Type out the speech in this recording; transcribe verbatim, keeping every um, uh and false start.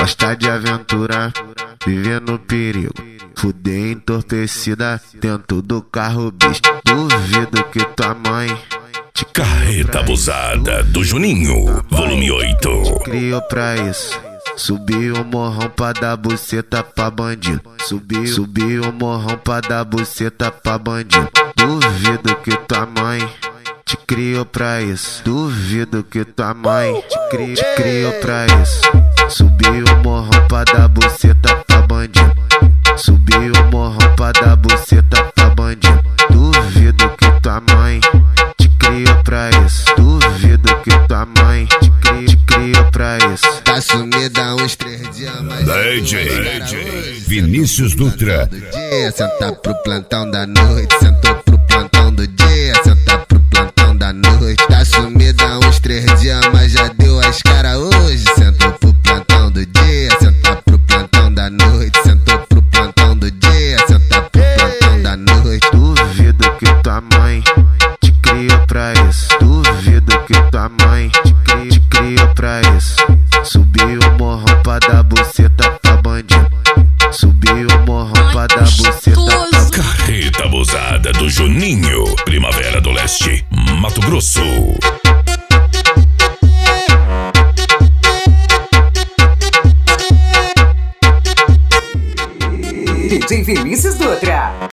Gosta de aventura, vivendo perigo. Fuder entorpecida dentro do carro, bicho. Duvido que tua mãe te Carreta abusada do Juninho, volume oito. criou pra isso. Subiu o morrão pra dar buceta pra bandido. Subiu, subiu o morrão pra dar buceta pra bandido. Duvido que tua mãe te criou pra isso. Duvido que tua mãe te, cri, te criou pra isso. Subiu o morrão pra dar buceta pra bandido. Subiu o morrão pra dar buceta pra bandido. Duvido que tua mãe te criou pra isso. Duvido que tua mãe te, cri, te criou pra isso. Tá sumida uns três dias, mas D J Vinícius Dutra. dia, senta pro plantão da noite, sentou pro plantão do dia, senta pro plantão da noite. Tá sumida uns três dias, mas já deu as cara hoje, sentou pro plantão do dia, senta pro plantão da noite, sentou pro plantão do dia, senta pro plantão da noite. Duvido que tua mãe te criou pra isso. Duvido que tua mãe te, cri, te criou pra isso. Subiu o morrão pra dar buceta pra bandido. Subiu o morrão pra dar buceta pra... Carreta abusada do Juninho, Primavera do Leste, Mato Grosso. D J Vinícius Dutra.